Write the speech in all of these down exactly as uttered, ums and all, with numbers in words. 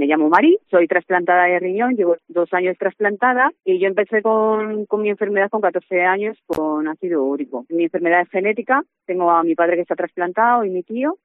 me llamo Mari, soy trasplantada de riñón, llevo dos años trasplantada y yo empecé con, con mi enfermedad con catorce años con ácido úrico. Mi enfermedad es genética, tengo a mi padre que está trasplantado y mi tío,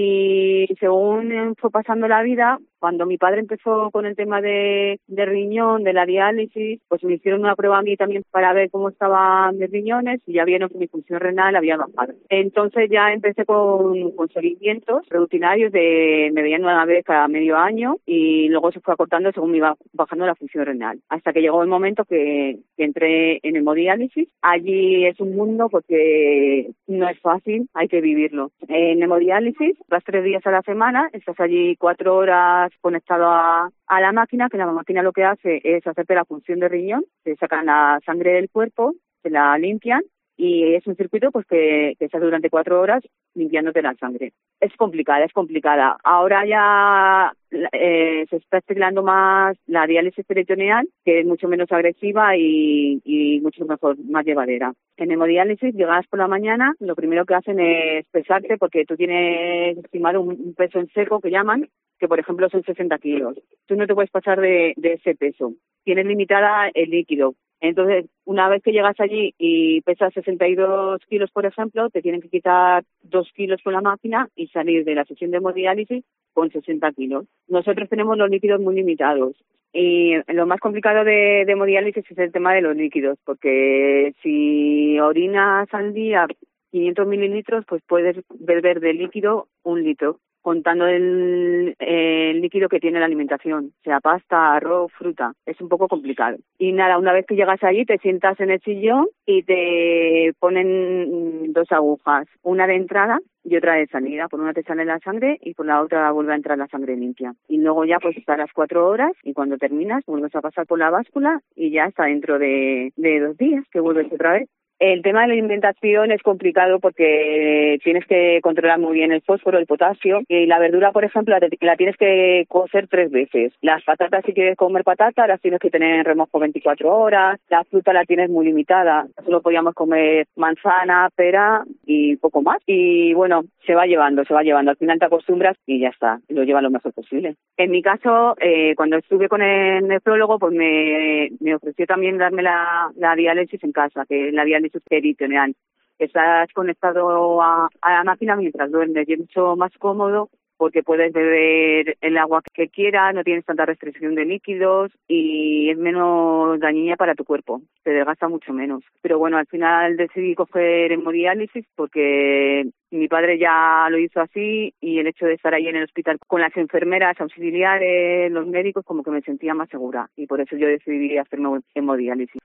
y según fue pasando la vida, cuando mi padre empezó con el tema de, de riñón, de la diálisis, pues me hicieron una prueba a mí también para ver cómo estaban mis riñones y ya vieron que mi función renal había bajado. Entonces ya empecé con, con seguimientos rutinarios de, me veían una vez cada medio año y luego se fue acortando según me iba bajando la función renal. Hasta que llegó el momento que, que entré en hemodiálisis. Allí es un mundo porque no es fácil, hay que vivirlo. En hemodiálisis vas tres días a la semana, estás allí cuatro horas conectado a, a la máquina, que la máquina lo que hace es hacerte la función de riñón, te sacan la sangre del cuerpo, te la limpian y es un circuito pues que, que estás durante cuatro horas limpiándote la sangre. Es complicada, es complicada. Ahora ya eh, se está estilando más la diálisis peritoneal, que es mucho menos agresiva y, y mucho mejor, más llevadera. En hemodiálisis llegas por la mañana, lo primero que hacen es pesarte porque tú tienes estimado un, un peso en seco que llaman, que por ejemplo son sesenta kilos. Tú no te puedes pasar de, de ese peso. Tienes limitada el líquido. Entonces, una vez que llegas allí y pesas sesenta y dos kilos, por ejemplo, te tienen que quitar dos kilos con la máquina y salir de la sesión de hemodiálisis con sesenta kilos. Nosotros tenemos los líquidos muy limitados. Y lo más complicado de, de hemodiálisis es el tema de los líquidos, porque si orinas al día quinientos mililitros, pues puedes beber de líquido un litro, contando el, el líquido que tiene la alimentación, sea pasta, arroz, fruta. Es un poco complicado. Y nada, una vez que llegas allí, te sientas en el sillón y te ponen dos agujas, una de entrada y otra de salida. Por una te sale la sangre y por la otra vuelve a entrar la sangre limpia. Y luego ya pues está a las cuatro horas y cuando terminas vuelves a pasar por la báscula y ya está dentro de, de dos días que vuelves otra vez. El tema de la alimentación es complicado porque tienes que controlar muy bien el fósforo, el potasio, y la verdura, por ejemplo, la, la tienes que cocer tres veces. Las patatas, si quieres comer patatas, las tienes que tener en remojo veinticuatro horas. La fruta la tienes muy limitada. Solo podíamos comer manzana, pera y poco más. Y bueno, se va llevando, se va llevando. Al final te acostumbras y ya está, lo llevas lo mejor posible. En mi caso, eh, cuando estuve con el nefrólogo, pues me, me ofreció también darme la, la diálisis en casa, que la diálisis peritoneal. Estás conectado a, a la máquina mientras duermes y es mucho más cómodo porque puedes beber el agua que quieras, no tienes tanta restricción de líquidos y es menos dañina para tu cuerpo, te desgasta mucho menos. Pero bueno, al final decidí coger hemodiálisis porque mi padre ya lo hizo así y el hecho de estar ahí en el hospital con las enfermeras auxiliares, los médicos, como que me sentía más segura y por eso yo decidí hacerme hemodiálisis.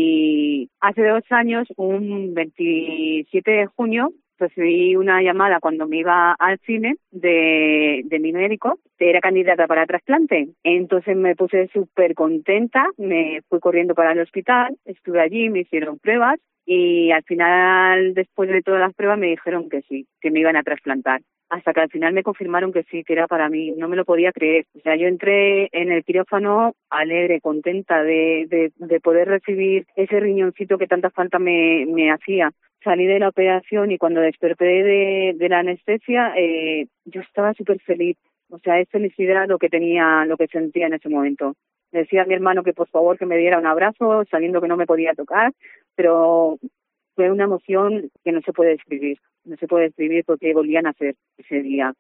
Y hace dos años, un veintisiete de junio, recibí una llamada cuando me iba al cine de, de mi médico, que era candidata para trasplante. Entonces me puse súper contenta, me fui corriendo para el hospital, estuve allí, me hicieron pruebas y al final, después de todas las pruebas, me dijeron que sí, que me iban a trasplantar. Hasta que al final me confirmaron que sí, que era para mí. No me lo podía creer. O sea, yo entré en el quirófano alegre, contenta de, de, de poder recibir ese riñoncito que tanta falta me, me hacía. Salí de la operación y cuando desperté de, de la anestesia, eh, yo estaba súper feliz. O sea, es felicidad lo que tenía, lo que sentía en ese momento. Le decía a mi hermano que por favor que me diera un abrazo, sabiendo que no me podía tocar, pero fue una emoción que no se puede describir. No se puede describir porque volví a nacer ese día.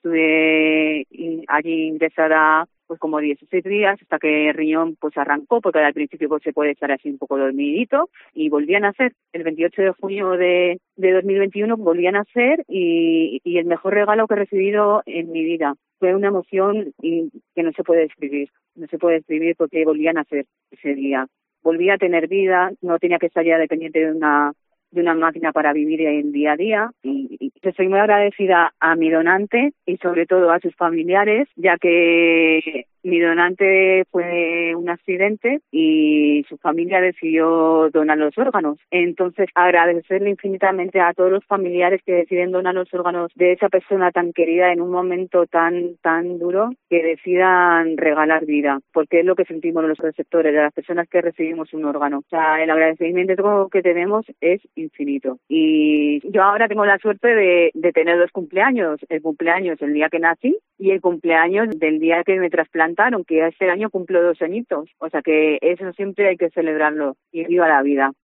Estuve allí ingresada pues como dieciséis días hasta que el riñón pues arrancó, porque al principio pues se puede estar así un poco dormidito, y volví a nacer. El veintiocho de junio de, de dos mil veintiuno volví a nacer y, y el mejor regalo que he recibido en mi vida. Fue una emoción que no se puede describir. No se puede describir porque volví a nacer ese día. Volví a tener vida, no tenía que estar ya dependiente de una de una máquina para vivir el día a día y, y soy muy agradecida a mi donante y sobre todo a sus familiares, ya que mi donante fue un accidente y su familia decidió donar los órganos. Entonces, agradecerle infinitamente a todos los familiares que deciden donar los órganos de esa persona tan querida en un momento tan tan duro, que decidan regalar vida, porque es lo que sentimos los receptores, de las personas que recibimos un órgano. O sea, el agradecimiento que tenemos es infinito. Y yo ahora tengo la suerte de, de tener dos cumpleaños, el cumpleaños el día que nací y el cumpleaños del día que me trasplanté trasplantaron, que este año cumplo dos añitos. O sea que eso siempre hay que celebrarlo y viva la vida.